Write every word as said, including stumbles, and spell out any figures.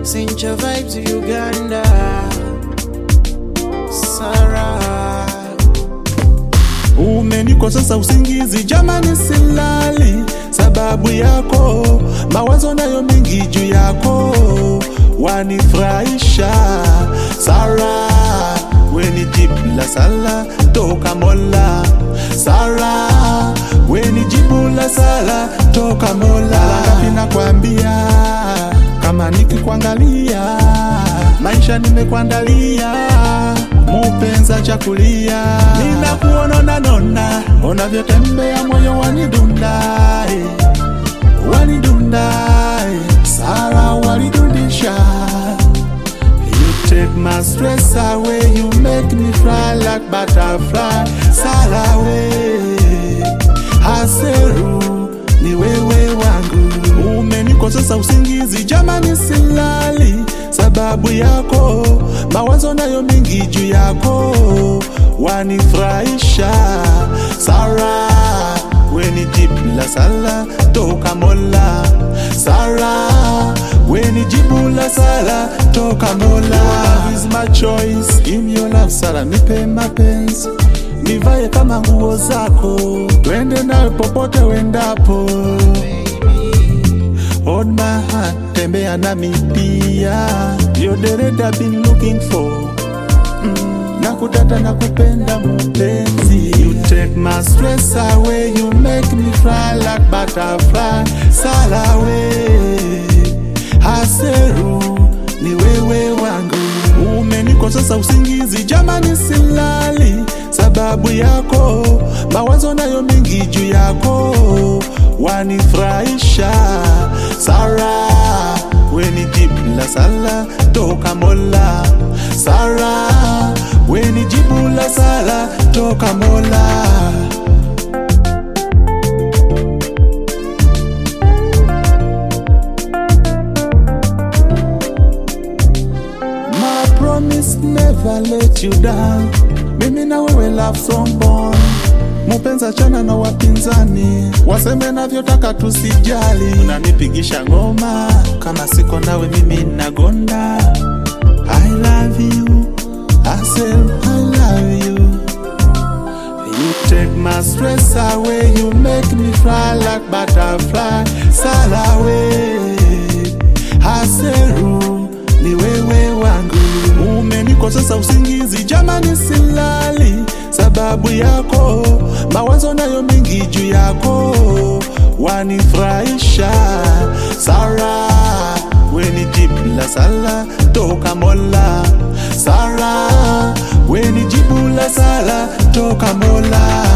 Cincha vibes Uganda. Sarah, umenikosesa usingizi jamani, silali sababu yako, mawazo nayo mingi juu yako, wanifurahisha. Sarah, weni jibu la sala toka Mola. Sarah, weni jibu la sala toka Mola. Ngapi nakwambia, kama nikikuangalia, maisha nimekuandalia, mupenza chakulia. Ninakuona na nona, unavyotembea moyo wanidunda, eh, wanidunda, eh. Sarah, walidundisha. You take my stress away, you make me fly like butterfly. Sarah, we Haseru, ni wewe wangu. Umenikosesa usingizi jamani, silali sababu yako, mawazo nayo mingi juu yako, wanifurahisha. Sarah, weni jibu la sala toka Mola. Sarah, weni jibu la sala toka Mola. Love is my choice, give me your love. Sarah, nipe mapenzi, nivae kama nguo zako, twende nawe popote wendapo. Hold my heart, tembea nami pia, you're the red I've been looking for. mm, Nakutata nakupenda mpenzi. You take my stress away, you make me fly like butterfly. Sarah, we Haseru, ni wewe wangu. Umenikosesa usingizi jamani, silali sababu yako, mawazo nayo mingi juu yako, wanifurahisha. Sarah, weni jibu la sala toka Mola. Sarah, weni jibu la sala toka Mola. My promise never let you down. Mimi na wewe love song born. Mupenza chana na wapinzani, waseme navyotaka tusijali. Unanipigisha ngoma, kama siko nawe mimi nagonda. I love you, I say I love you. You take my stress away, you make me fly like butterfly. Sarah, we Haseru, ni wewe wangu. Umenikosesa usingizi jamani, silali sababu yako, mawazo nayo mingi juu yako, wanifurahisha. Sarah, weni jibu la sala toka Mola. Sarah, weni jibu la sala toka Mola.